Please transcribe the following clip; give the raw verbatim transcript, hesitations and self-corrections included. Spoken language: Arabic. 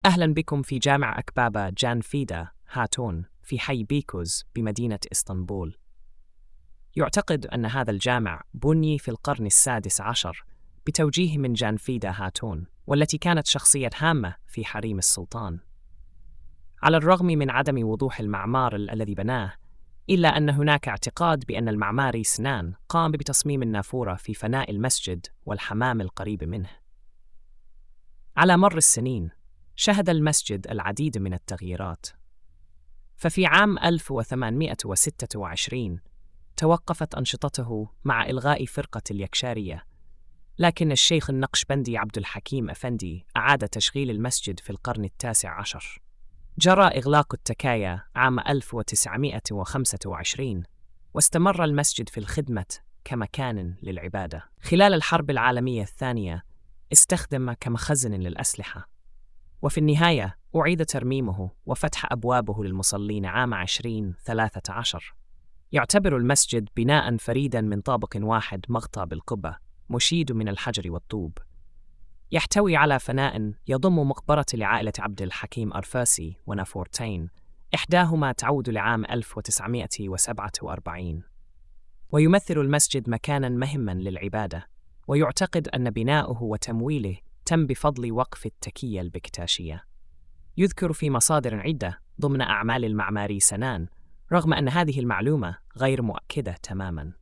أهلا بكم في جامع أكبابا جان فيدا هاتون في حي بيكوز بمدينة إسطنبول. يعتقد أن هذا الجامع بني في القرن السادس عشر بتوجيه من جان فيدا هاتون، والتي كانت شخصية هامة في حريم السلطان. على الرغم من عدم وضوح المعمار الذي بناه، إلا أن هناك اعتقاد بأن المعماري سنان قام بتصميم النافورة في فناء المسجد والحمام القريب منه. على مر السنين شهد المسجد العديد من التغييرات، ففي عام ألف وثمانمائة وستة وعشرين توقفت أنشطته مع إلغاء فرقة اليكشارية، لكن الشيخ النقشبندي عبد الحكيم أفندي أعاد تشغيل المسجد في القرن التاسع عشر. جرى إغلاق التكايا عام ألف وتسعمائة وخمسة وعشرين، واستمر المسجد في الخدمة كمكان للعبادة. خلال الحرب العالمية الثانية استخدم كمخزن للأسلحة، وفي النهاية أعيد ترميمه وفتح أبوابه للمصلين عام عشرين ثلاثة عشر. يعتبر المسجد بناء فريدا من طابق واحد مغطى بالقبة مشيد من الحجر والطوب. يحتوي على فناء يضم مقبرة لعائلة عبد الحكيم أرفاسي ونافورتين، إحداهما تعود لعام ألف وتسعمائة وسبعة وأربعين. ويمثل المسجد مكانا مهما للعبادة، ويعتقد أن بناؤه وتمويله تم بفضل وقف التكية البكتاشية. يذكر في مصادر عدة ضمن أعمال المعماري سنان، رغم أن هذه المعلومة غير مؤكدة تماماً.